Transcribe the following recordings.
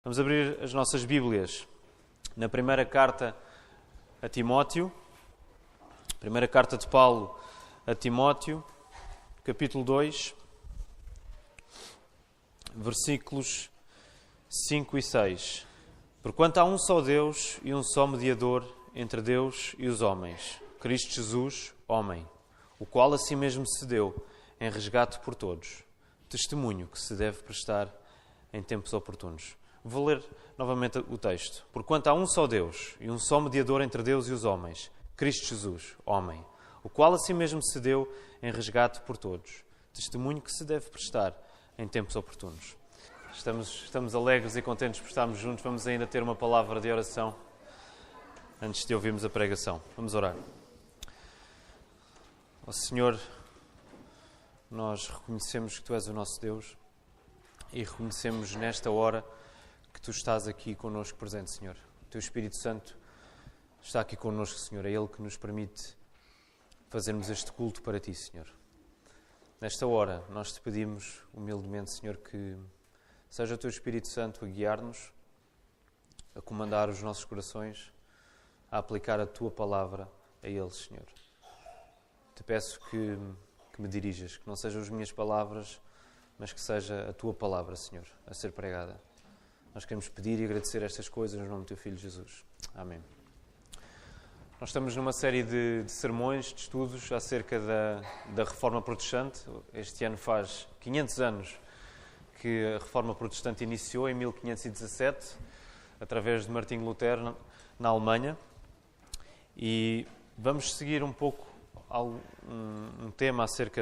Vamos abrir as nossas Bíblias na primeira carta a Timóteo, primeira carta de Paulo a Timóteo, capítulo 2, versículos 5 e 6. Porquanto há um só Deus e um só mediador entre Deus e os homens, Cristo Jesus, homem, o qual a si mesmo se deu em resgate por todos, testemunho que se deve prestar em tempos oportunos. Vou ler novamente o texto. Porquanto há um só Deus e um só mediador entre Deus e os homens, Cristo Jesus, homem, o qual a si mesmo se deu em resgate por todos, testemunho que se deve prestar em tempos oportunos. Estamos alegres e contentes por estarmos juntos. Vamos ainda ter uma palavra de oração antes de ouvirmos a pregação. Vamos orar. Ó Senhor, nós reconhecemos que Tu és o nosso Deus e reconhecemos nesta hora que Tu estás aqui connosco presente, Senhor. O Teu Espírito Santo está aqui connosco, Senhor. É Ele que nos permite fazermos este culto para Ti, Senhor. Nesta hora, nós Te pedimos humildemente, Senhor, que seja o Teu Espírito Santo a guiar-nos, a comandar os nossos corações, a aplicar a Tua palavra a eles, Senhor. Te peço que me dirijas, que não sejam as minhas palavras, mas que seja a Tua palavra, Senhor, a ser pregada. Nós queremos pedir e agradecer estas coisas no nome do Teu Filho Jesus. Amém. Nós estamos numa série de sermões, de estudos acerca da Reforma Protestante. Este ano faz 500 anos que a Reforma Protestante iniciou, em 1517, através de Martinho Lutero, na Alemanha. E vamos seguir um pouco um tema acerca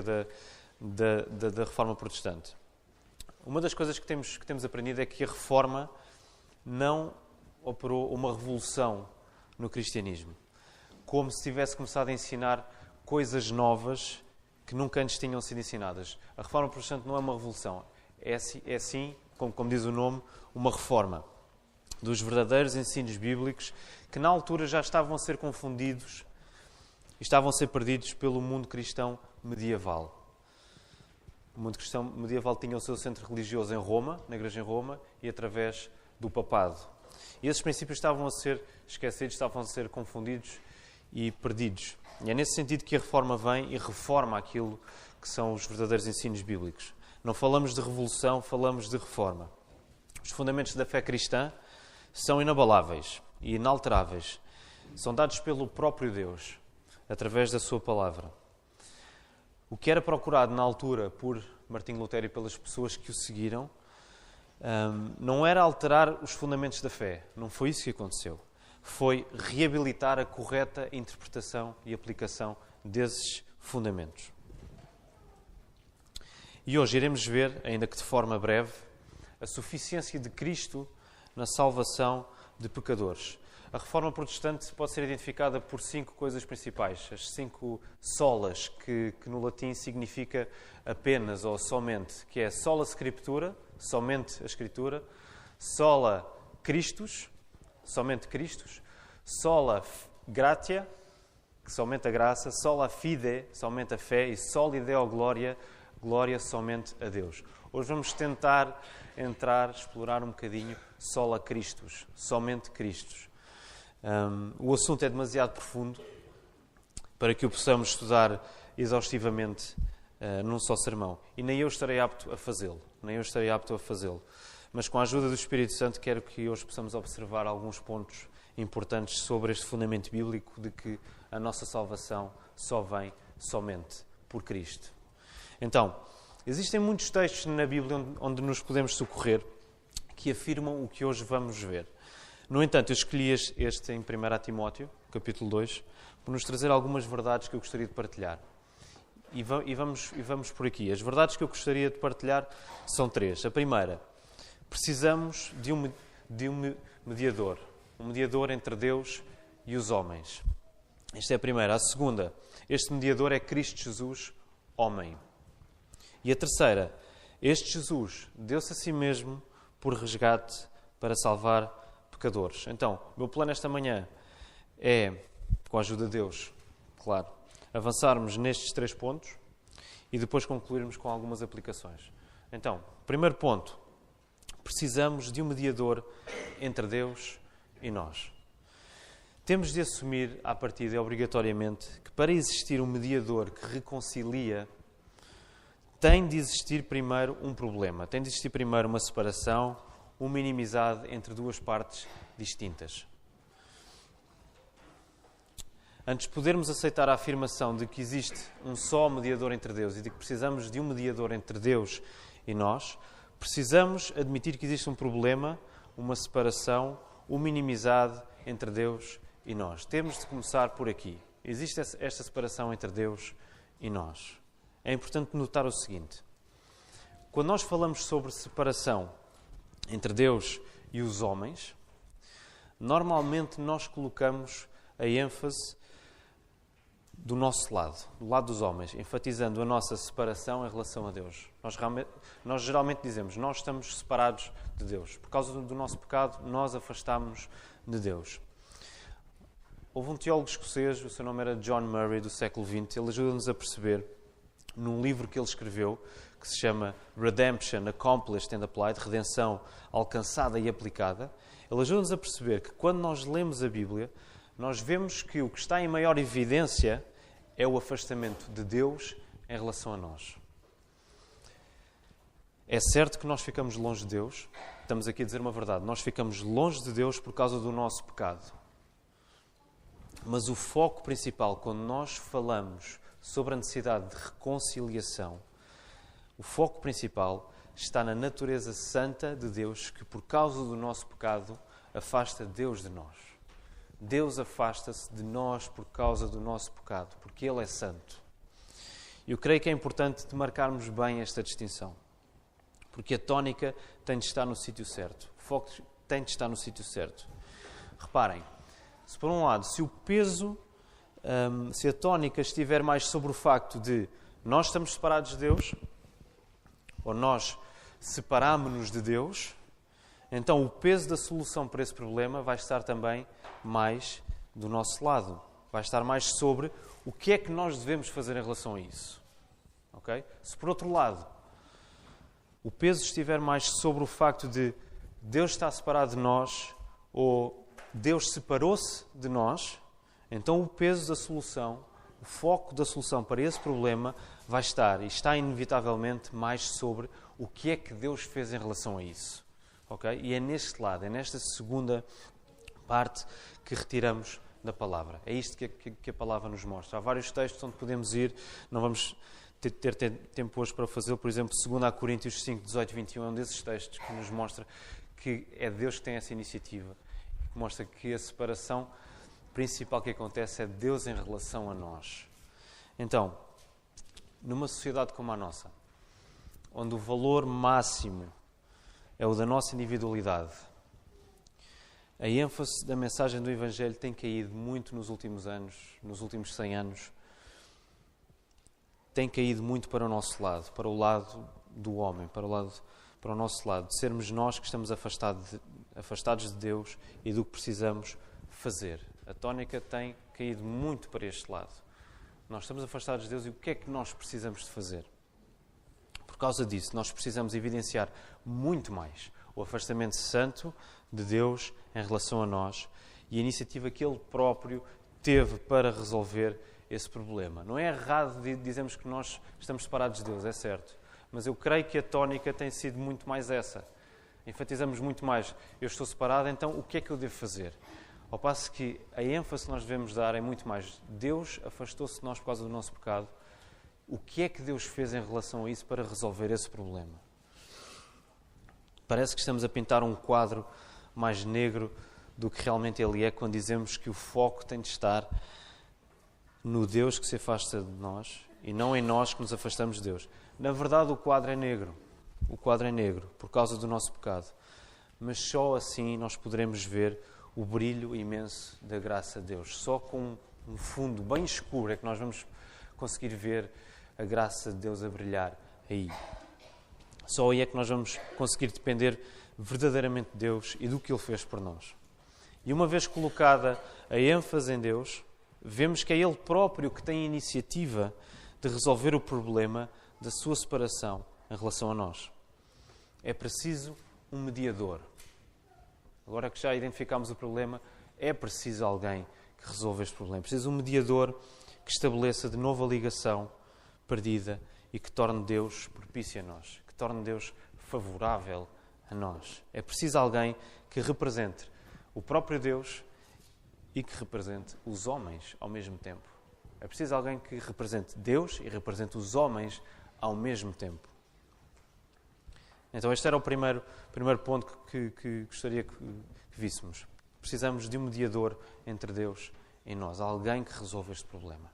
da Reforma Protestante. Uma das coisas que temos aprendido é que a Reforma não operou uma revolução no cristianismo, como se tivesse começado a ensinar coisas novas que nunca antes tinham sido ensinadas. A Reforma Protestante não é uma revolução, é sim, como diz o nome, uma reforma dos verdadeiros ensinos bíblicos que na altura já estavam a ser confundidos e estavam a ser perdidos pelo mundo cristão medieval. O mundo cristão medieval tinha o seu centro religioso em Roma, na Igreja em Roma, e através do papado. E esses princípios estavam a ser esquecidos, estavam a ser confundidos e perdidos. E é nesse sentido que a Reforma vem e reforma aquilo que são os verdadeiros ensinos bíblicos. Não falamos de revolução, falamos de reforma. Os fundamentos da fé cristã são inabaláveis e inalteráveis. São dados pelo próprio Deus, através da sua palavra. O que era procurado na altura por Martinho Lutero e pelas pessoas que o seguiram não era alterar os fundamentos da fé. Não foi isso que aconteceu. Foi reabilitar a correta interpretação e aplicação desses fundamentos. E hoje iremos ver, ainda que de forma breve, a suficiência de Cristo na salvação de pecadores. A Reforma Protestante pode ser identificada por 5 coisas principais. As 5 solas, que no latim significa apenas ou somente, que é sola scriptura, somente a Escritura, sola Christus, somente Christus, sola gratia, que somente a graça, sola fide, somente a fé, e sola deo gloria, glória somente a Deus. Hoje vamos tentar explorar um bocadinho sola Christus, somente Christus. O assunto é demasiado profundo para que o possamos estudar exaustivamente num só sermão. E nem eu estarei apto a fazê-lo. Mas com a ajuda do Espírito Santo quero que hoje possamos observar alguns pontos importantes sobre este fundamento bíblico de que a nossa salvação só vem somente por Cristo. Então, existem muitos textos na Bíblia onde nos podemos socorrer que afirmam o que hoje vamos ver. No entanto, eu escolhi este em 1 Timóteo, capítulo 2, por nos trazer algumas verdades que eu gostaria de partilhar. E vamos por aqui. As verdades que eu gostaria de partilhar são 3. A primeira, precisamos de um mediador. Um mediador entre Deus e os homens. Esta é a primeira. A segunda, este mediador é Cristo Jesus, homem. E a terceira, este Jesus deu-se a si mesmo por resgate para salvar pecadores. Então, o meu plano esta manhã é, com a ajuda de Deus, claro, avançarmos nestes 3 pontos e depois concluirmos com algumas aplicações. Então, primeiro ponto, precisamos de um mediador entre Deus e nós. Temos de assumir, à partida, obrigatoriamente, que para existir um mediador que reconcilia, tem de existir primeiro um problema, tem de existir primeiro uma separação, uma inimizade entre duas partes distintas. Antes de podermos aceitar a afirmação de que existe um só mediador entre Deus e de que precisamos de um mediador entre Deus e nós, precisamos admitir que existe um problema, uma separação, uma inimizade entre Deus e nós. Temos de começar por aqui. Existe esta separação entre Deus e nós. É importante notar o seguinte. Quando nós falamos sobre separação entre Deus e os homens, normalmente nós colocamos a ênfase do nosso lado, do lado dos homens, enfatizando a nossa separação em relação a Deus. Nós geralmente dizemos, nós estamos separados de Deus. Por causa do nosso pecado, nós afastámos-nos de Deus. Houve um teólogo escocês, o seu nome era John Murray, do século XX, ele ajuda-nos a perceber, num livro que ele escreveu, que se chama Redemption Accomplished and Applied, Redenção Alcançada e Aplicada, ele ajuda-nos a perceber que quando nós lemos a Bíblia, nós vemos que o que está em maior evidência é o afastamento de Deus em relação a nós. É certo que nós ficamos longe de Deus, estamos aqui a dizer uma verdade, nós ficamos longe de Deus por causa do nosso pecado. Mas o foco principal, quando nós falamos sobre a necessidade de reconciliação, o foco principal está na natureza santa de Deus, que por causa do nosso pecado afasta Deus de nós. Deus afasta-se de nós por causa do nosso pecado, porque Ele é santo. Eu creio que é importante marcarmos bem esta distinção, porque a tónica tem de estar no sítio certo. O foco tem de estar no sítio certo. Reparem, se por um lado, se o peso, se a tónica estiver mais sobre o facto de nós estamos separados de Deus, ou nós separámo-nos de Deus, então o peso da solução para esse problema vai estar também mais do nosso lado. Vai estar mais sobre o que é que nós devemos fazer em relação a isso. Okay? Se por outro lado, o peso estiver mais sobre o facto de Deus estar separado de nós, ou Deus separou-se de nós, então o peso da solução, o foco da solução para esse problema vai estar, e está inevitavelmente, mais sobre o que é que Deus fez em relação a isso. Okay? E é neste lado, é nesta segunda parte que retiramos da palavra. É isto que a palavra nos mostra. Há vários textos onde podemos ir, não vamos ter tempo hoje para fazê-lo, por exemplo, 2 Coríntios 5, 18 e 21, é um desses textos que nos mostra que é Deus que tem essa iniciativa, que mostra que a separação principal que acontece é Deus em relação a nós. Então, numa sociedade como a nossa, onde o valor máximo é o da nossa individualidade, a ênfase da mensagem do Evangelho tem caído muito nos últimos anos, nos últimos 100 anos. Tem caído muito para o nosso lado, para o lado do homem, para o nosso lado, de sermos nós que estamos afastados de Deus e do que precisamos fazer. A tónica tem caído muito para este lado. Nós estamos afastados de Deus e o que é que nós precisamos de fazer? Por causa disso, nós precisamos evidenciar muito mais o afastamento santo de Deus em relação a nós e a iniciativa que Ele próprio teve para resolver esse problema. Não é errado dizermos que nós estamos separados de Deus, é certo. Mas eu creio que a tónica tem sido muito mais essa. Enfatizamos muito mais, eu estou separado, então o que é que eu devo fazer? Ao passo que a ênfase que nós devemos dar é muito mais, Deus afastou-se de nós por causa do nosso pecado. O que é que Deus fez em relação a isso para resolver esse problema? Parece que estamos a pintar um quadro mais negro do que realmente ele é quando dizemos que o foco tem de estar no Deus que se afasta de nós e não em nós que nos afastamos de Deus. Na verdade, o quadro é negro. O quadro é negro por causa do nosso pecado. Mas só assim nós poderemos ver o brilho imenso da graça de Deus. Só com um fundo bem escuro é que nós vamos conseguir ver a graça de Deus a brilhar aí. Só aí é que nós vamos conseguir depender verdadeiramente de Deus e do que Ele fez por nós. E uma vez colocada a ênfase em Deus, vemos que é Ele próprio que tem a iniciativa de resolver o problema da sua separação em relação a nós. É preciso um mediador. Agora que já identificámos o problema, é preciso alguém que resolva este problema. É preciso um mediador que estabeleça de novo a ligação perdida e que torne Deus propício a nós, que torne Deus favorável a nós. É preciso alguém que represente o próprio Deus e que represente os homens ao mesmo tempo. É preciso alguém que represente Deus e represente os homens ao mesmo tempo. Então este era o primeiro ponto que gostaria que víssemos. Precisamos de um mediador entre Deus e nós, alguém que resolva este problema.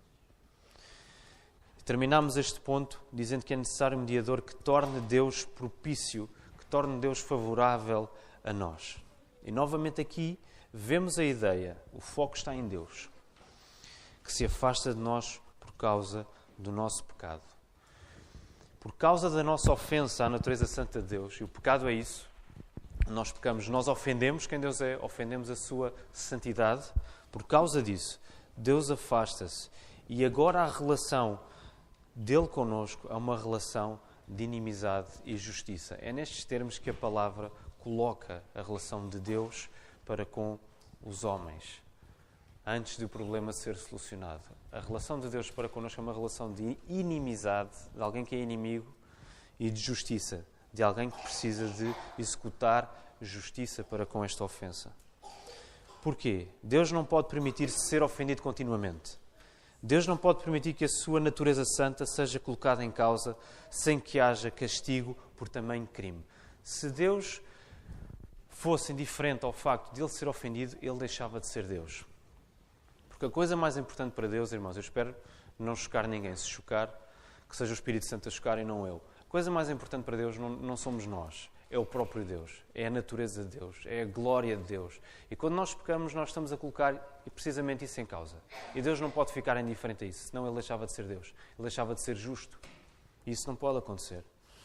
E terminamos este ponto dizendo que é necessário um mediador que torne Deus propício, que torne Deus favorável a nós. E novamente aqui vemos a ideia, o foco está em Deus, que se afasta de nós por causa do nosso pecado. Por causa da nossa ofensa à natureza santa de Deus, e o pecado é isso, nós pecamos, nós ofendemos quem Deus é, ofendemos a sua santidade. Por causa disso, Deus afasta-se. E agora a relação dele connosco é uma relação de inimizade e justiça. É nestes termos que a palavra coloca a relação de Deus para com os homens, antes do problema ser solucionado. A relação de Deus para connosco é uma relação de inimizade, de alguém que é inimigo, e de justiça, de alguém que precisa de executar justiça para com esta ofensa. Porquê? Deus não pode permitir-se ser ofendido continuamente. Deus não pode permitir que a sua natureza santa seja colocada em causa sem que haja castigo por tamanho crime. Se Deus fosse indiferente ao facto de ele ser ofendido, ele deixava de ser Deus. Porque a coisa mais importante para Deus, irmãos, eu espero não chocar ninguém. Se chocar, que seja o Espírito Santo a chocar e não eu. A coisa mais importante para Deus não somos nós. É o próprio Deus. É a natureza de Deus. É a glória de Deus. E quando nós pecamos, nós estamos a colocar precisamente isso em causa. E Deus não pode ficar indiferente a isso. Senão ele deixava de ser Deus. Ele deixava de ser justo. E isso não pode acontecer.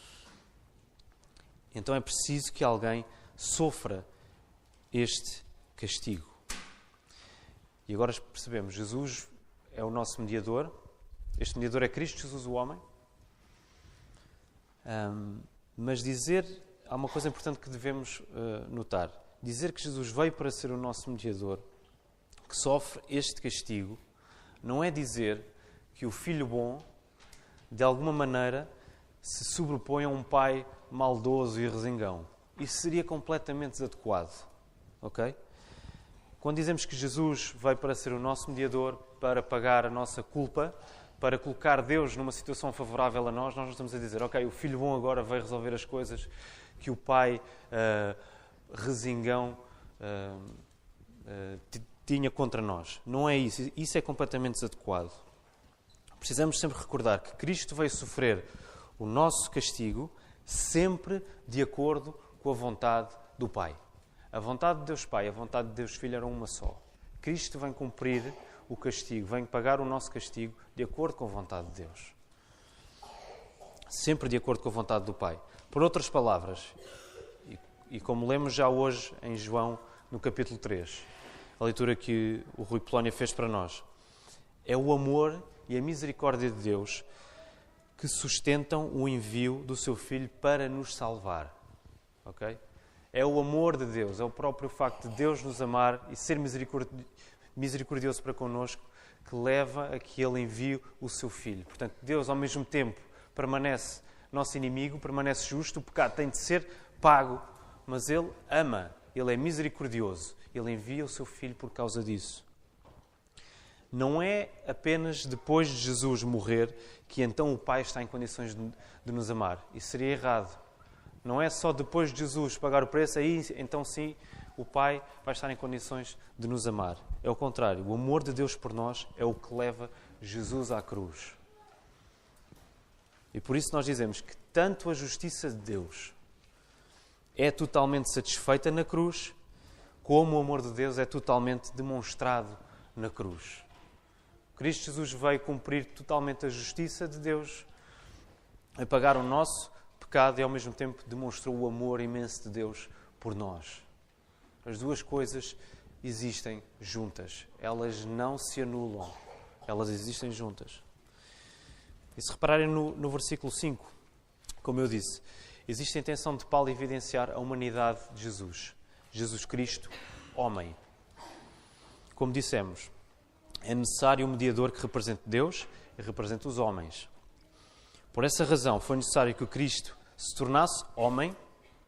Então é preciso que alguém sofra este castigo. E agora percebemos, Jesus é o nosso mediador. Este mediador é Cristo Jesus, o homem. Mas há uma coisa importante que devemos notar. Dizer que Jesus veio para ser o nosso mediador, que sofre este castigo, não é dizer que o filho bom, de alguma maneira, se sobrepõe a um pai maldoso e resingão. Isso seria completamente desadequado. Ok? Quando dizemos que Jesus veio para ser o nosso mediador, para pagar a nossa culpa, para colocar Deus numa situação favorável a nós não estamos a dizer, ok, o filho bom agora vai resolver as coisas que o pai resingão tinha contra nós. Não é isso. Isso é completamente desadequado. Precisamos sempre recordar que Cristo veio sofrer o nosso castigo sempre de acordo com a vontade do Pai. A vontade de Deus Pai e a vontade de Deus Filho eram uma só. Cristo vem cumprir o castigo, vem pagar o nosso castigo de acordo com a vontade de Deus. Sempre de acordo com a vontade do Pai. Por outras palavras, e como lemos já hoje em João, no capítulo 3, a leitura que o Rui Polónia fez para nós, é o amor e a misericórdia de Deus que sustentam o envio do seu Filho para nos salvar. Ok? É o amor de Deus, é o próprio facto de Deus nos amar e ser misericordioso para connosco que leva a que Ele envie o seu Filho. Portanto, Deus ao mesmo tempo permanece nosso inimigo, permanece justo, o pecado tem de ser pago, mas Ele ama, Ele é misericordioso, Ele envia o seu Filho por causa disso. Não é apenas depois de Jesus morrer que então o Pai está em condições de nos amar. Isso seria errado. Não é só depois de Jesus pagar o preço, aí então sim o Pai vai estar em condições de nos amar. É o contrário. O amor de Deus por nós é o que leva Jesus à cruz. E por isso nós dizemos que tanto a justiça de Deus é totalmente satisfeita na cruz, como o amor de Deus é totalmente demonstrado na cruz. Cristo Jesus veio cumprir totalmente a justiça de Deus, a pagar o nosso pecado e ao mesmo tempo demonstrou o amor imenso de Deus por nós. As duas coisas existem juntas. Elas não se anulam. Elas existem juntas. E se repararem no versículo 5, como eu disse, existe a intenção de Paulo evidenciar a humanidade de Jesus. Jesus Cristo, homem. Como dissemos, é necessário um mediador que represente Deus e represente os homens. Por essa razão, foi necessário que o Cristo se tornasse homem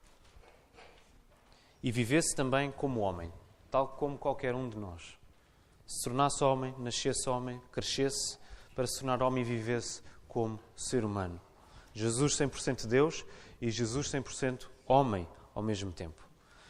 e vivesse também como homem, tal como qualquer um de nós. Se tornasse homem, nascesse homem, crescesse para se tornar homem e vivesse como ser humano. Jesus 100% Deus e Jesus 100% homem ao mesmo tempo.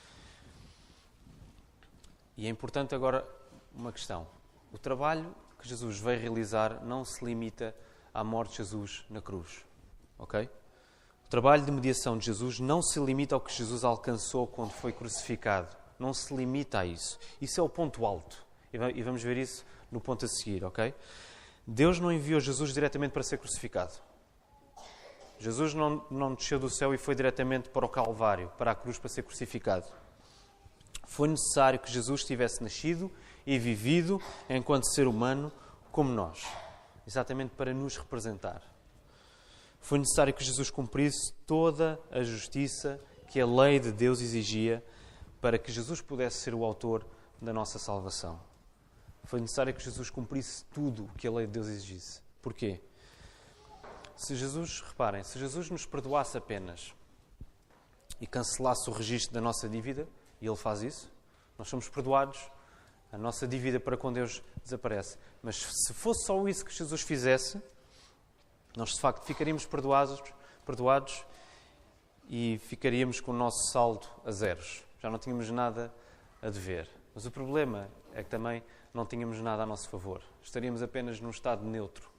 E é importante agora uma questão. O trabalho que Jesus veio realizar não se limita à morte de Jesus na cruz. Ok? O trabalho de mediação de Jesus não se limita ao que Jesus alcançou quando foi crucificado. Não se limita a isso. Isso é o ponto alto. E vamos ver isso no ponto a seguir, ok? Deus não enviou Jesus diretamente para ser crucificado. Jesus não desceu do céu e foi diretamente para o Calvário, para a cruz, para ser crucificado. Foi necessário que Jesus tivesse nascido e vivido enquanto ser humano como nós, exatamente para nos representar. Foi necessário que Jesus cumprisse toda a justiça que a lei de Deus exigia para que Jesus pudesse ser o autor da nossa salvação. Foi necessário que Jesus cumprisse tudo o que a lei de Deus exigisse. Porquê? Se Jesus nos perdoasse apenas e cancelasse o registro da nossa dívida, e Ele faz isso, nós somos perdoados, a nossa dívida para com Deus desaparece. Mas se fosse só isso que Jesus fizesse, nós de facto ficaríamos perdoados e ficaríamos com o nosso saldo a zeros. Já não tínhamos nada a dever. Mas o problema é que também não tínhamos nada a nosso favor. Estaríamos apenas num estado neutro.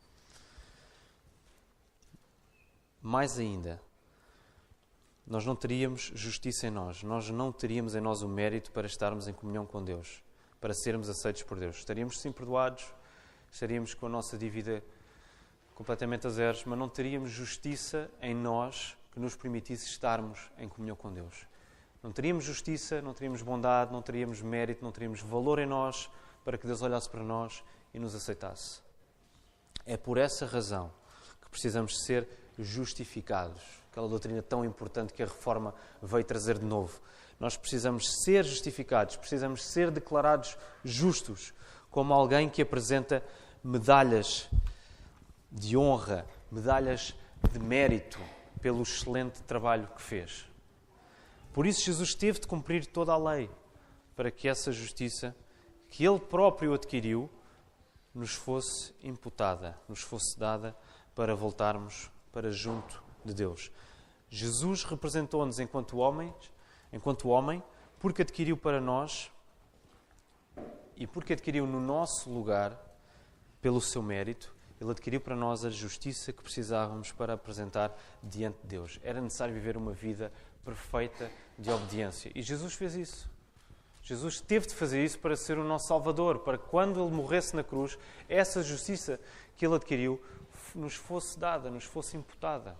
Mais ainda, nós não teríamos justiça em nós. Nós não teríamos em nós o mérito para estarmos em comunhão com Deus, para sermos aceitos por Deus. Estaríamos sim perdoados, estaríamos com a nossa dívida completamente a zeros, mas não teríamos justiça em nós que nos permitisse estarmos em comunhão com Deus. Não teríamos justiça, não teríamos bondade, não teríamos mérito, não teríamos valor em nós para que Deus olhasse para nós e nos aceitasse. É por essa razão que precisamos ser justificados. Aquela doutrina tão importante que a Reforma veio trazer de novo. Nós precisamos ser justificados, precisamos ser declarados justos, como alguém que apresenta medalhas de honra, medalhas de mérito pelo excelente trabalho que fez. Por isso Jesus teve de cumprir toda a lei, para que essa justiça que Ele próprio adquiriu nos fosse imputada, nos fosse dada para voltarmos para junto de Deus. Jesus representou-nos enquanto homem, porque adquiriu para nós e porque adquiriu no nosso lugar, pelo seu mérito, Ele adquiriu para nós a justiça que precisávamos para apresentar diante de Deus. Era necessário viver uma vida perfeita de obediência. E Jesus fez isso. Jesus teve de fazer isso para ser o nosso Salvador, para que quando Ele morresse na cruz, essa justiça que Ele adquiriu nos fosse dada, nos fosse imputada.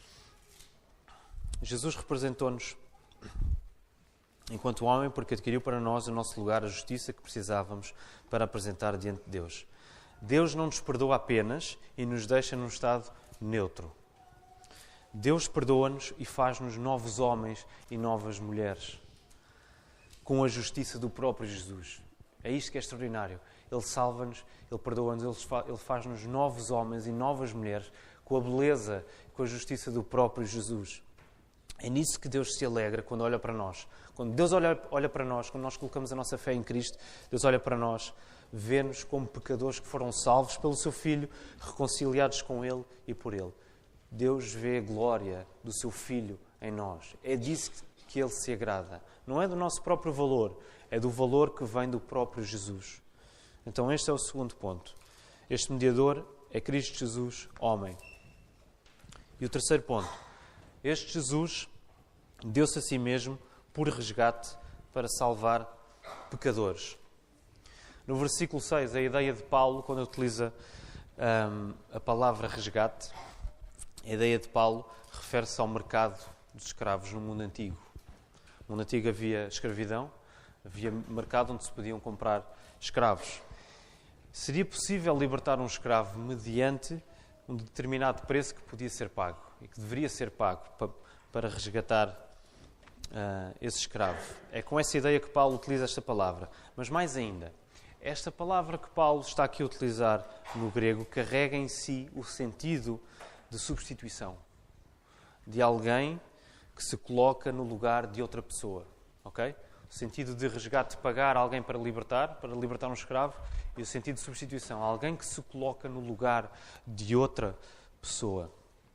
Jesus representou-nos enquanto homem porque adquiriu para nós, o nosso lugar, a justiça que precisávamos para apresentar diante de Deus. Deus não nos perdoa apenas e nos deixa num estado neutro. Deus perdoa-nos e faz-nos novos homens e novas mulheres, com a justiça do próprio Jesus. É isto que é extraordinário. Ele salva-nos, Ele perdoa-nos, Ele faz-nos novos homens e novas mulheres, com a beleza, com a justiça do próprio Jesus. É nisso que Deus se alegra quando olha para nós. Quando Deus olha para nós, quando nós colocamos a nossa fé em Cristo, Deus olha para nós, vê-nos como pecadores que foram salvos pelo Seu Filho, reconciliados com Ele e por Ele. Deus vê a glória do Seu Filho em nós. É disso que Ele se agrada. Não é do nosso próprio valor, é do valor que vem do próprio Jesus. Então este é o segundo ponto. Este mediador é Cristo Jesus, homem. E o terceiro ponto. Este Jesus deu-se a si mesmo por resgate para salvar pecadores. No versículo 6, a ideia de Paulo, quando utiliza a palavra resgate, a ideia de Paulo refere-se ao mercado dos escravos no mundo antigo. No mundo antigo havia escravidão, havia mercado onde se podiam comprar escravos. Seria possível libertar um escravo mediante um determinado preço que podia ser pago e que deveria ser pago para resgatar esse escravo. É com essa ideia que Paulo utiliza esta palavra. Mas mais ainda, esta palavra que Paulo está aqui a utilizar no grego carrega em si o sentido de substituição. De alguém que se coloca no lugar de outra pessoa. Ok? O sentido de resgate, pagar alguém para libertar um escravo, e o sentido de substituição, alguém que se coloca no lugar de outra pessoa.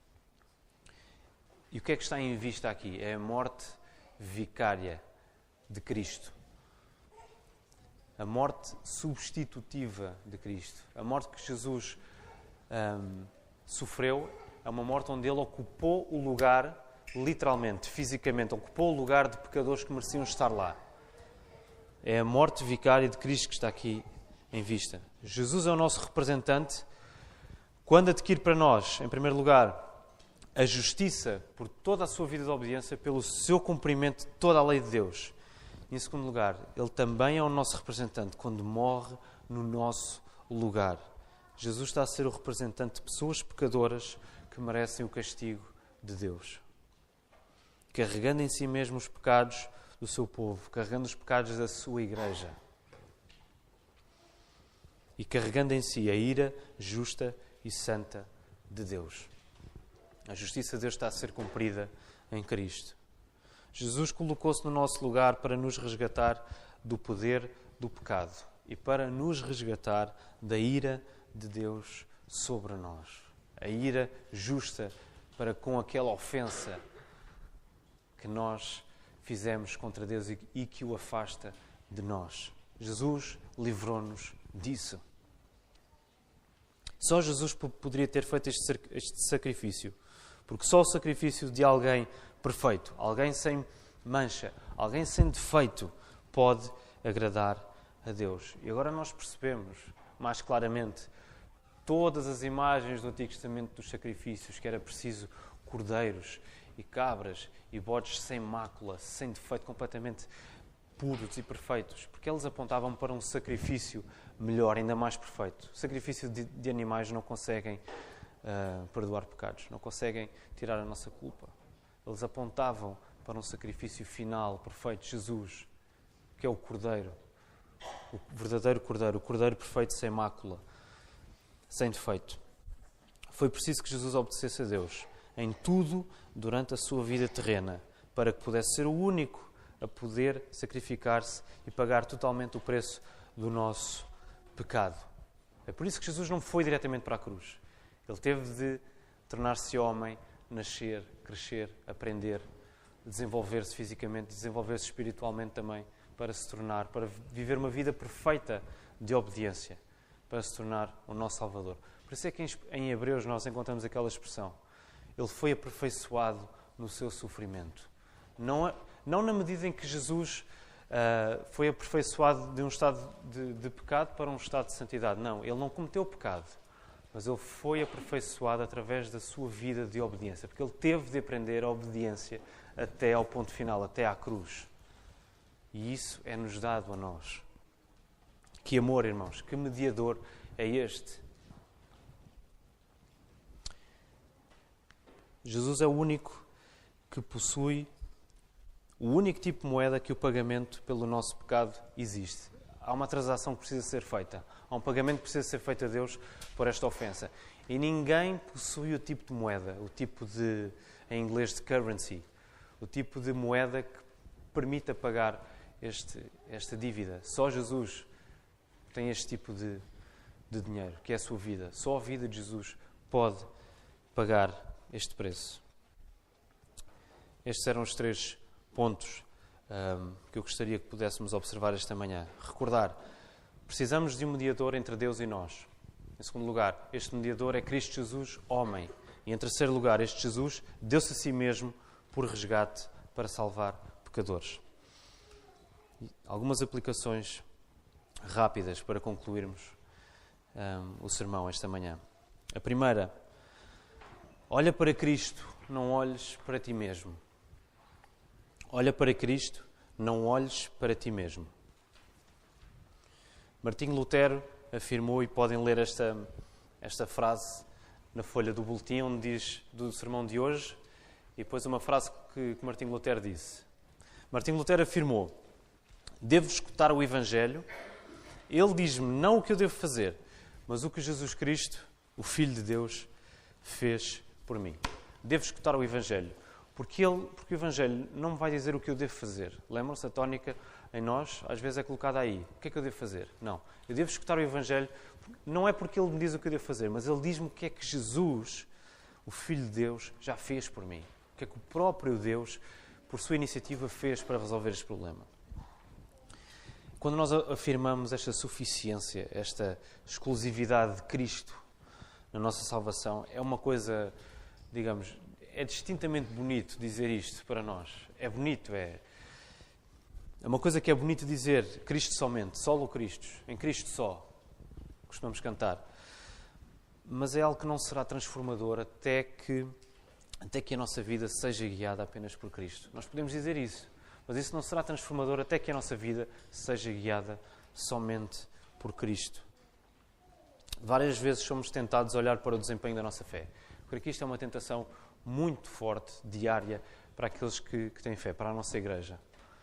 E o que é que está em vista aqui? É a morte vicária de Cristo. A morte substitutiva de Cristo. A morte que Jesus sofreu é uma morte onde ele ocupou o lugar, literalmente, fisicamente, ocupou o lugar de pecadores que mereciam estar lá. É a morte vicária de Cristo que está aqui em vista. Jesus é o nosso representante quando adquire para nós, em primeiro lugar, a justiça por toda a sua vida de obediência, pelo seu cumprimento de toda a lei de Deus. E, em segundo lugar, ele também é o nosso representante quando morre no nosso lugar. Jesus está a ser o representante de pessoas pecadoras que merecem o castigo de Deus. Carregando em si mesmo os pecados do seu povo, carregando os pecados da sua igreja. E carregando em si a ira justa e santa de Deus. A justiça de Deus está a ser cumprida em Cristo. Jesus colocou-se no nosso lugar para nos resgatar do poder do pecado e para nos resgatar da ira de Deus sobre nós. A ira justa para com aquela ofensa que nós fizemos contra Deus e que o afasta de nós. Jesus livrou-nos disso. Só Jesus poderia ter feito este sacrifício. Porque só o sacrifício de alguém perfeito, alguém sem mancha, alguém sem defeito, pode agradar a Deus. E agora nós percebemos mais claramente todas as imagens do Antigo Testamento dos sacrifícios, que era preciso cordeiros e cabras e bodes sem mácula, sem defeito, completamente puros e perfeitos, porque eles apontavam para um sacrifício melhor, ainda mais perfeito. O sacrifício de animais não conseguem perdoar pecados, não conseguem tirar a nossa culpa. Eles apontavam para um sacrifício final, perfeito, Jesus, que é o Cordeiro, o verdadeiro Cordeiro, o Cordeiro perfeito, sem mácula, sem defeito. Foi preciso que Jesus obedecesse a Deus em tudo durante a sua vida terrena, para que pudesse ser o único a poder sacrificar-se e pagar totalmente o preço do nosso pecado. É por isso que Jesus não foi diretamente para a cruz. Ele teve de tornar-se homem, nascer, crescer, aprender, desenvolver-se fisicamente, desenvolver-se espiritualmente também, para se tornar, para viver uma vida perfeita de obediência, para se tornar o nosso Salvador. Por isso é que em Hebreus nós encontramos aquela expressão. Ele foi aperfeiçoado no seu sofrimento. Não na medida em que Jesus foi aperfeiçoado de um estado de pecado para um estado de santidade. Não, ele não cometeu pecado. Mas ele foi aperfeiçoado através da sua vida de obediência. Porque ele teve de aprender a obediência até ao ponto final, até à cruz. E isso é-nos dado a nós. Que amor, irmãos, que mediador é este? Jesus é o único que possui o único tipo de moeda que o pagamento pelo nosso pecado existe. Há uma transação que precisa ser feita. Há um pagamento que precisa ser feito a Deus por esta ofensa. E ninguém possui o tipo de moeda, o tipo de, em inglês, de currency, o tipo de moeda que permita pagar esta dívida. Só Jesus tem este tipo de dinheiro, que é a sua vida. Só a vida de Jesus pode pagar este preço. Estes eram os 3 pontos que eu gostaria que pudéssemos observar esta manhã. Recordar, precisamos de um mediador entre Deus e nós. Em segundo lugar, este mediador é Cristo Jesus, homem. E em terceiro lugar, este Jesus deu-se a si mesmo por resgate para salvar pecadores. Algumas aplicações rápidas para concluirmos o sermão esta manhã. A primeira, olha para Cristo, não olhes para ti mesmo. Olha para Cristo, não olhes para ti mesmo. Martinho Lutero afirmou, e podem ler esta frase na folha do boletim, onde diz do sermão de hoje, e depois uma frase que Martinho Lutero disse. Martinho Lutero afirmou: devo escutar o Evangelho, ele diz-me não o que eu devo fazer, mas o que Jesus Cristo, o Filho de Deus, fez por mim. Devo escutar o Evangelho, porque o Evangelho não me vai dizer o que eu devo fazer. Lembram-se, a tónica em nós, às vezes é colocada aí. O que é que eu devo fazer? Não. Eu devo escutar o Evangelho, não é porque ele me diz o que eu devo fazer, mas ele diz-me o que é que Jesus, o Filho de Deus, já fez por mim. O que é que o próprio Deus, por sua iniciativa, fez para resolver este problema. Quando nós afirmamos esta suficiência, esta exclusividade de Cristo na nossa salvação, é uma coisa, digamos, é distintamente bonito dizer isto para nós. É bonito, é uma coisa que é bonito dizer, Cristo somente, solo Cristo, em Cristo só. Costumamos cantar. Mas é algo que não será transformador até que a nossa vida seja guiada apenas por Cristo. Nós podemos dizer isso, mas isso não será transformador até que a nossa vida seja guiada somente por Cristo. Várias vezes somos tentados a olhar para o desempenho da nossa fé. Porque isto é uma tentação muito forte, diária, para aqueles que têm fé, para a nossa igreja.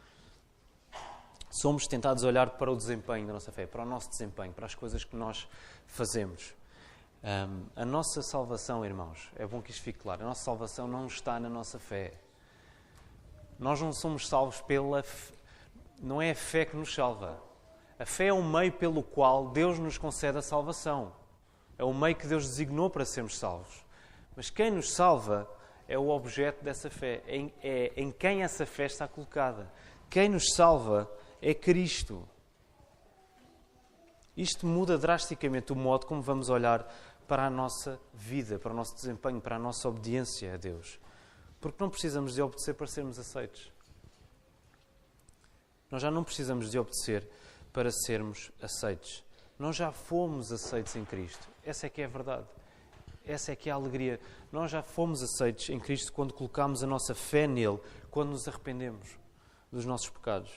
Somos tentados a olhar para o desempenho da nossa fé, para o nosso desempenho, para as coisas que nós fazemos. A nossa salvação, irmãos, é bom que isto fique claro, a nossa salvação não está na nossa fé. Nós não somos salvos não é a fé que nos salva. A fé é o meio pelo qual Deus nos concede a salvação. É o meio que Deus designou para sermos salvos. Mas quem nos salva é o objeto dessa fé, é em quem essa fé está colocada. Quem nos salva é Cristo. Isto muda drasticamente o modo como vamos olhar para a nossa vida, para o nosso desempenho, para a nossa obediência a Deus. Porque não precisamos de obedecer para sermos aceitos. Nós já não precisamos de obedecer para sermos aceitos. Nós já fomos aceitos em Cristo. Essa é que é a verdade. Essa é que é a alegria. Nós já fomos aceitos em Cristo quando colocamos a nossa fé nele, quando nos arrependemos dos nossos pecados.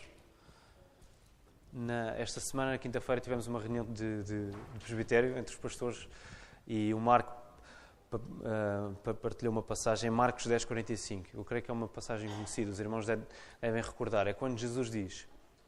Esta semana, na quinta-feira, tivemos uma reunião de presbitério entre os pastores e o Marco partilhou uma passagem em Marcos 10:45. Eu creio que é uma passagem conhecida, os irmãos devem recordar. É quando Jesus diz: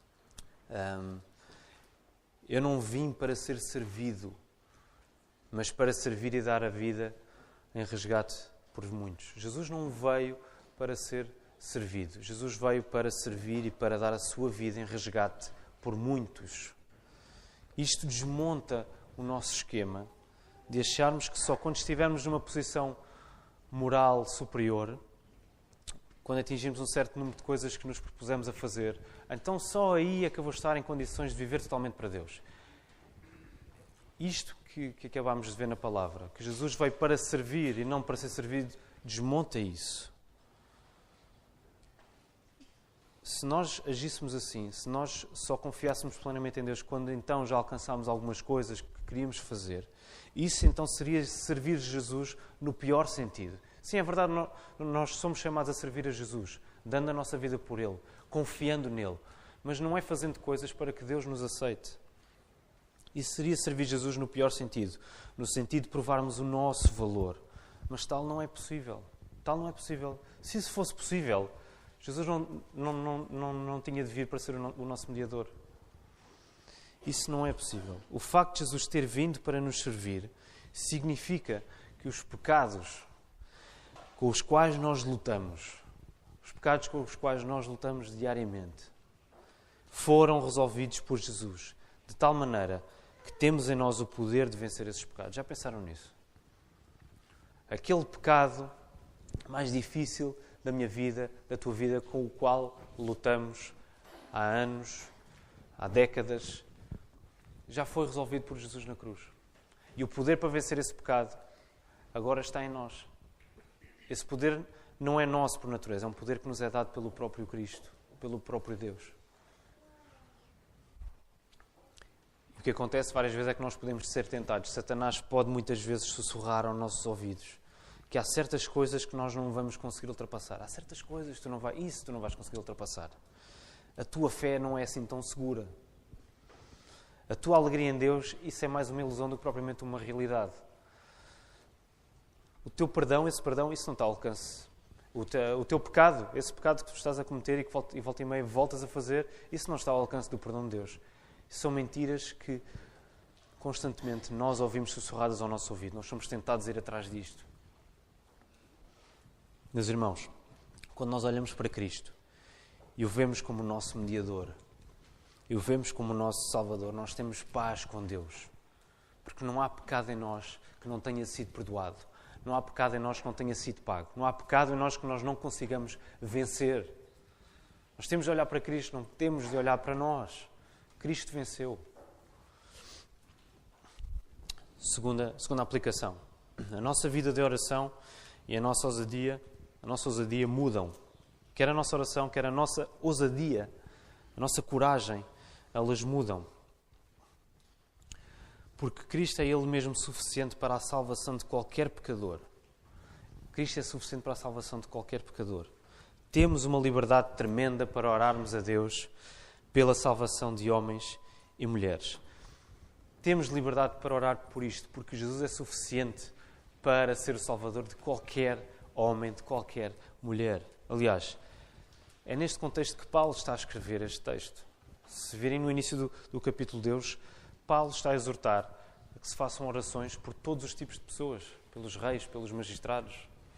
eu não vim para ser servido, mas para servir e dar a vida em resgate por muitos. Jesus não veio para ser servido. Jesus veio para servir e para dar a sua vida em resgate por muitos. Isto desmonta o nosso esquema de acharmos que só quando estivermos numa posição moral superior, quando atingirmos um certo número de coisas que nos propusemos a fazer, então só aí é que eu vou estar em condições de viver totalmente para Deus. Isto que acabámos de ver na palavra, que Jesus veio para servir e não para ser servido, desmonta isso. Se nós agíssemos assim, se nós só confiássemos plenamente em Deus quando então já alcançámos algumas coisas que queríamos fazer, isso então seria servir Jesus no pior sentido. Sim, é verdade, nós somos chamados a servir a Jesus, dando a nossa vida por Ele, confiando nele, mas não é fazendo coisas para que Deus nos aceite. Isso seria servir Jesus no pior sentido, no sentido de provarmos o nosso valor. Mas tal não é possível. Tal não é possível. Se isso fosse possível, Jesus não tinha de vir para ser o nosso mediador. Isso não é possível. O facto de Jesus ter vindo para nos servir significa que os pecados com os quais nós lutamos, diariamente, foram resolvidos por Jesus, de tal maneira que temos em nós o poder de vencer esses pecados. Já pensaram nisso? Aquele pecado mais difícil da minha vida, da tua vida, com o qual lutamos há anos, há décadas, já foi resolvido por Jesus na cruz. E o poder para vencer esse pecado agora está em nós. Esse poder não é nosso por natureza, é um poder que nos é dado pelo próprio Cristo, pelo próprio Deus. E o que acontece várias vezes é que nós podemos ser tentados. Satanás pode muitas vezes sussurrar aos nossos ouvidos que há certas coisas que nós não vamos conseguir ultrapassar. Há certas coisas que tu não vais conseguir ultrapassar. A tua fé não é assim tão segura. A tua alegria em Deus, isso é mais uma ilusão do que propriamente uma realidade. O teu perdão, isso não está ao alcance. O teu pecado, esse pecado que tu estás a cometer e que volta e meia voltas a fazer, isso não está ao alcance do perdão de Deus. Isso são mentiras que constantemente nós ouvimos sussurradas ao nosso ouvido. Nós somos tentados a ir atrás disto. Meus irmãos, quando nós olhamos para Cristo e o vemos como o nosso mediador, e o vemos como o nosso Salvador, nós temos paz com Deus. Porque não há pecado em nós que não tenha sido perdoado. Não há pecado em nós que não tenha sido pago. Não há pecado em nós que nós não consigamos vencer. Nós temos de olhar para Cristo, não temos de olhar para nós. Cristo venceu. Segunda aplicação. A nossa vida de oração e a nossa ousadia mudam. Quer a nossa oração, quer a nossa ousadia, a nossa coragem, elas mudam. Porque Cristo é Ele mesmo suficiente para a salvação de qualquer pecador. Cristo é suficiente para a salvação de qualquer pecador. Temos uma liberdade tremenda para orarmos a Deus pela salvação de homens e mulheres. Temos liberdade para orar por isto, porque Jesus é suficiente para ser o Salvador de qualquer homem, de qualquer mulher. Aliás, é neste contexto que Paulo está a escrever este texto. Se virem no início do capítulo de Deus, Paulo está a exortar a que se façam orações por todos os tipos de pessoas, pelos reis, pelos magistrados.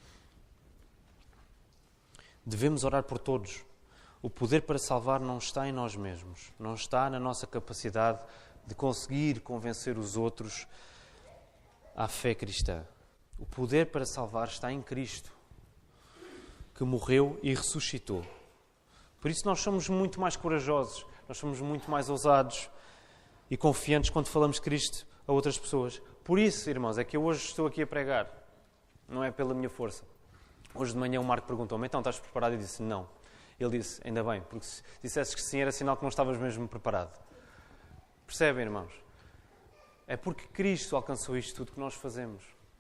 Devemos orar por todos. O poder para salvar não está em nós mesmos, não está na nossa capacidade de conseguir convencer os outros à fé cristã. O poder para salvar está em Cristo, que morreu e ressuscitou. Por isso nós somos muito mais corajosos, nós somos muito mais ousados e confiantes quando falamos de Cristo a outras pessoas. Por isso, irmãos, é que eu hoje estou aqui a pregar. Não é pela minha força. Hoje de manhã o Marco perguntou-me, então estás preparado? E disse, não. Ele disse, ainda bem, porque se dissesses que sim, era sinal que não estavas mesmo preparado. Percebem, irmãos? É porque Cristo alcançou isto tudo que nós fazemos.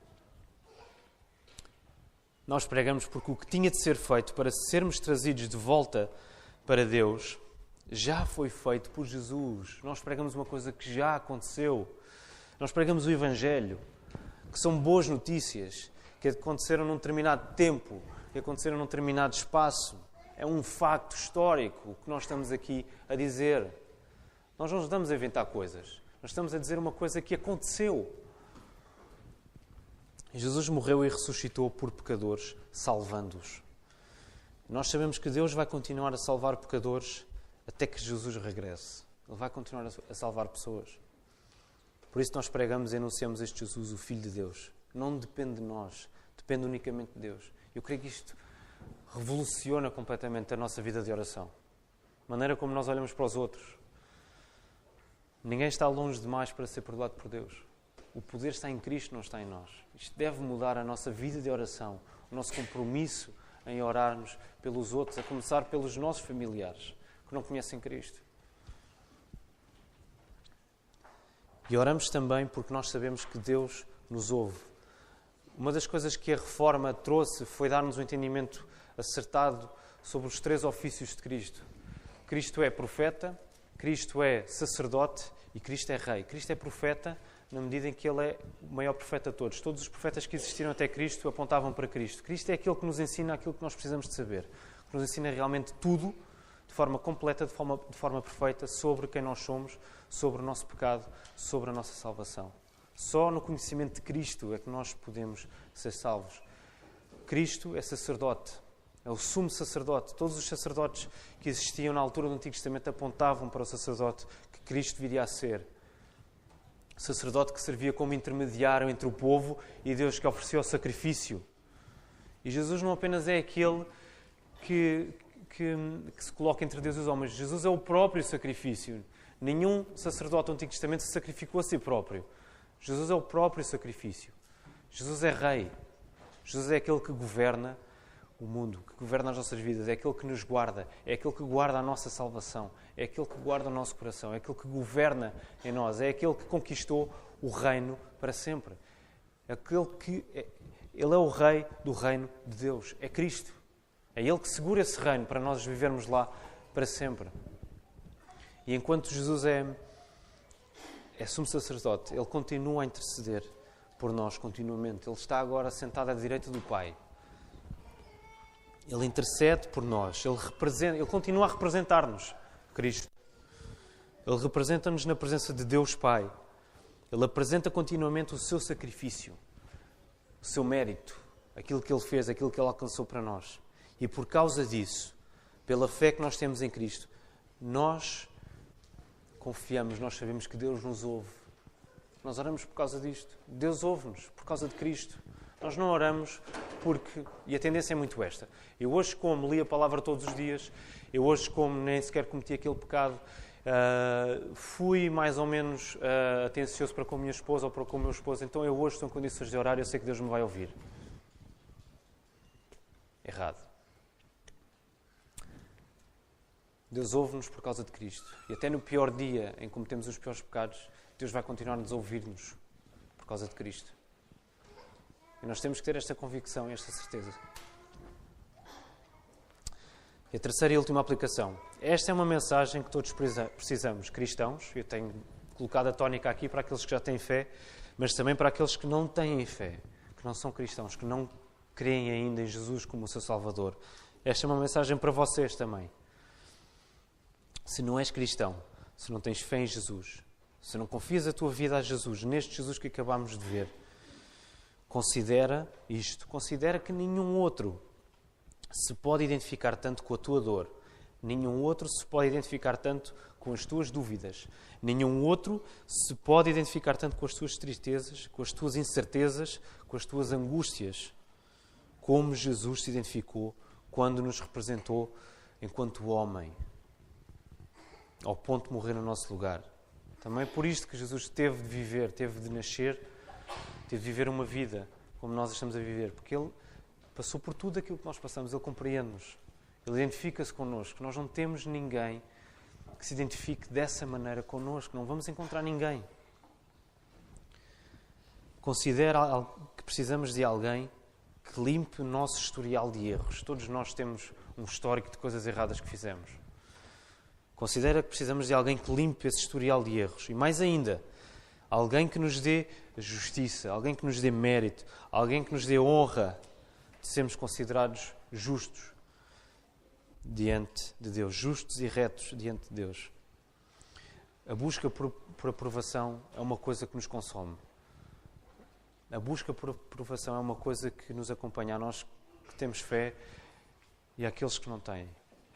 Nós pregamos porque o que tinha de ser feito para sermos trazidos de volta para Deus já foi feito por Jesus. Nós pregamos uma coisa que já aconteceu. Nós pregamos o Evangelho, que são boas notícias, que aconteceram num determinado tempo, que aconteceram num determinado espaço. É um facto histórico o que nós estamos aqui a dizer. Nós não estamos a inventar coisas. Nós estamos a dizer uma coisa que aconteceu. Jesus morreu e ressuscitou por pecadores, salvando-os. Nós sabemos que Deus vai continuar a salvar pecadores até que Jesus regresse. Ele vai continuar a salvar pessoas. Por isso nós pregamos e anunciamos este Jesus, o Filho de Deus. Não depende de nós, depende unicamente de Deus. Eu creio que isto revoluciona completamente a nossa vida de oração. A maneira como nós olhamos para os outros. Ninguém está longe demais para ser perdoado por Deus. O poder está em Cristo, não está em nós. Isto deve mudar a nossa vida de oração, o nosso compromisso em orarmos pelos outros, a começar pelos nossos familiares que não conhecem Cristo. E oramos também porque nós sabemos que Deus nos ouve. Uma das coisas que a Reforma trouxe foi dar-nos um entendimento acertado sobre os 3 ofícios de Cristo. Cristo é profeta, Cristo é sacerdote e Cristo é rei. Cristo é profeta na medida em que Ele é o maior profeta de todos. Todos os profetas que existiram até Cristo apontavam para Cristo. Cristo é aquele que nos ensina aquilo que nós precisamos de saber. Que nos ensina realmente tudo, de forma completa, de forma perfeita, sobre quem nós somos, sobre o nosso pecado, sobre a nossa salvação. Só no conhecimento de Cristo é que nós podemos ser salvos. Cristo é sacerdote, é o sumo sacerdote. Todos os sacerdotes que existiam na altura do Antigo Testamento apontavam para o sacerdote que Cristo viria a ser. Sacerdote que servia como intermediário entre o povo e Deus, que oferecia o sacrifício. E Jesus não apenas é aquele que se coloca entre Deus e os homens. Jesus é o próprio sacrifício. Nenhum sacerdote do Antigo Testamento se sacrificou a si próprio. Jesus é o próprio sacrifício. Jesus é rei. Jesus é aquele que governa o mundo, que governa as nossas vidas. É aquele que nos guarda. É aquele que guarda a nossa salvação. É aquele que guarda o nosso coração. É aquele que governa em nós. É aquele que conquistou o reino para sempre. É aquele que... Ele é o rei do reino de Deus. É Cristo. É Ele que segura esse reino para nós vivermos lá para sempre. E enquanto Jesus é sumo sacerdote, Ele continua a interceder por nós continuamente. Ele está agora sentado à direita do Pai. Ele intercede por nós. Ele continua a representar-nos, Cristo. Ele representa-nos na presença de Deus Pai. Ele apresenta continuamente o seu sacrifício, o seu mérito, aquilo que Ele fez, aquilo que Ele alcançou para nós. E por causa disso, pela fé que nós temos em Cristo, nós confiamos, nós sabemos que Deus nos ouve. Nós oramos por causa disto. Deus ouve-nos por causa de Cristo. Nós não oramos porque... E a tendência é muito esta. Eu hoje, como li a palavra todos os dias, eu hoje, como nem sequer cometi aquele pecado, fui mais ou menos atencioso para com a minha esposa ou para com o meu esposo, então eu hoje estou em condições de orar e eu sei que Deus me vai ouvir. Errado. Deus ouve-nos por causa de Cristo. E até no pior dia em que cometemos os piores pecados, Deus vai continuar-nos a ouvir-nos por causa de Cristo. E nós temos que ter esta convicção e esta certeza. E a terceira e última aplicação. Esta é uma mensagem que todos precisamos, cristãos. Eu tenho colocado a tónica aqui para aqueles que já têm fé, mas também para aqueles que não têm fé, que não são cristãos, que não creem ainda em Jesus como o seu Salvador. Esta é uma mensagem para vocês também. Se não és cristão, se não tens fé em Jesus, se não confias a tua vida a Jesus, neste Jesus que acabámos de ver, considera isto. Considera que nenhum outro se pode identificar tanto com a tua dor. Nenhum outro se pode identificar tanto com as tuas dúvidas. Nenhum outro se pode identificar tanto com as tuas tristezas, com as tuas incertezas, com as tuas angústias, como Jesus se identificou quando nos representou enquanto homem, ao ponto de morrer no nosso lugar. Também é por isto que Jesus teve de viver, teve de nascer, teve de viver uma vida como nós estamos a viver, porque Ele passou por tudo aquilo que nós passamos, Ele compreende-nos, Ele identifica-se connosco. Nós não temos ninguém que se identifique dessa maneira connosco, não vamos encontrar ninguém. Considera que precisamos de alguém que limpe o nosso historial de erros. Todos nós temos um histórico de coisas erradas que fizemos. Considera que precisamos de alguém que limpe esse historial de erros. E mais ainda, alguém que nos dê justiça, alguém que nos dê mérito, alguém que nos dê honra de sermos considerados justos diante de Deus, justos e retos diante de Deus. A busca por aprovação é uma coisa que nos consome. A busca por aprovação é uma coisa que nos acompanha a nós que temos fé e àqueles que não têm.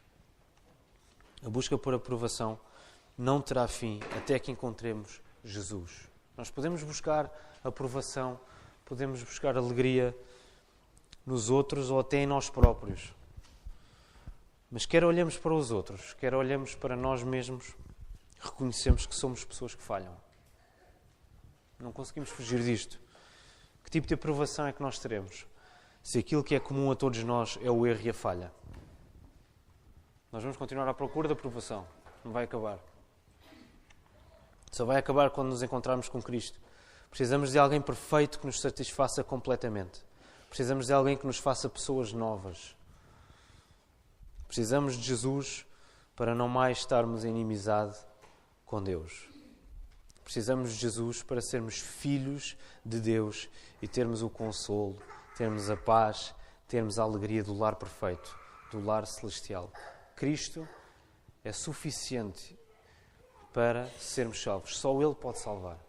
A busca por aprovação não terá fim até que encontremos Jesus. Nós podemos buscar aprovação, podemos buscar alegria nos outros ou até em nós próprios. Mas quer olhemos para os outros, quer olhemos para nós mesmos, reconhecemos que somos pessoas que falham. Não conseguimos fugir disto. Que tipo de aprovação é que nós teremos se aquilo que é comum a todos nós é o erro e a falha? Nós vamos continuar à procura da aprovação. Não vai acabar. Só vai acabar quando nos encontrarmos com Cristo. Precisamos de alguém perfeito que nos satisfaça completamente. Precisamos de alguém que nos faça pessoas novas. Precisamos de Jesus para não mais estarmos em inimizade com Deus. Precisamos de Jesus para sermos filhos de Deus e termos o consolo, termos a paz, termos a alegria do lar perfeito, do lar celestial. Cristo é suficiente para sermos salvos. Só Ele pode salvar.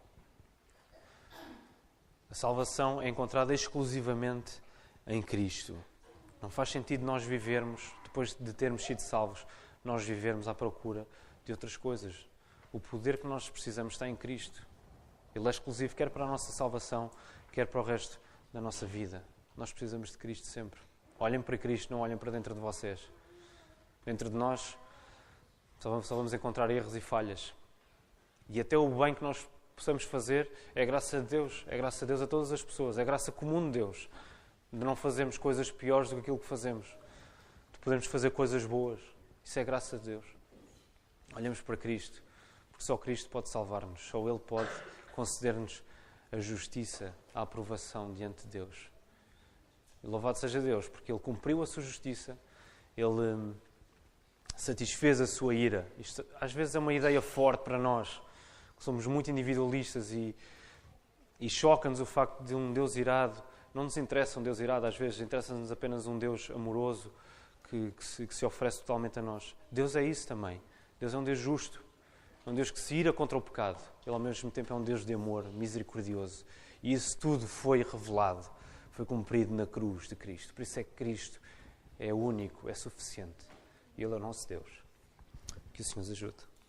A salvação é encontrada exclusivamente em Cristo. Não faz sentido nós vivermos, depois de termos sido salvos, nós vivermos à procura de outras coisas. O poder que nós precisamos está em Cristo. Ele é exclusivo quer para a nossa salvação, quer para o resto da nossa vida. Nós precisamos de Cristo sempre. Olhem para Cristo, não olhem para dentro de vocês. Dentro de nós só vamos encontrar erros e falhas. E até o bem que nós possamos fazer é graças a Deus. É graças a Deus a todas as pessoas. É graça comum de Deus. De não fazermos coisas piores do que aquilo que fazemos. De podermos fazer coisas boas. Isso é graças a Deus. Olhemos para Cristo. Porque só Cristo pode salvar-nos. Só Ele pode conceder-nos a justiça, a aprovação diante de Deus. E louvado seja Deus, porque Ele cumpriu a sua justiça. Ele satisfez a sua ira. Isto às vezes é uma ideia forte para nós, que somos muito individualistas e choca-nos o facto de um Deus irado. Não nos interessa um Deus irado, às vezes interessa-nos apenas um Deus amoroso, que se oferece totalmente a nós. Deus é isso também. Deus é um Deus justo. É um Deus que se ira contra o pecado. Ele, ao mesmo tempo, é um Deus de amor, misericordioso. E isso tudo foi revelado, foi cumprido na cruz de Cristo. Por isso é que Cristo é único, é suficiente. E Ele é o nosso Deus. Que o Senhor nos ajude.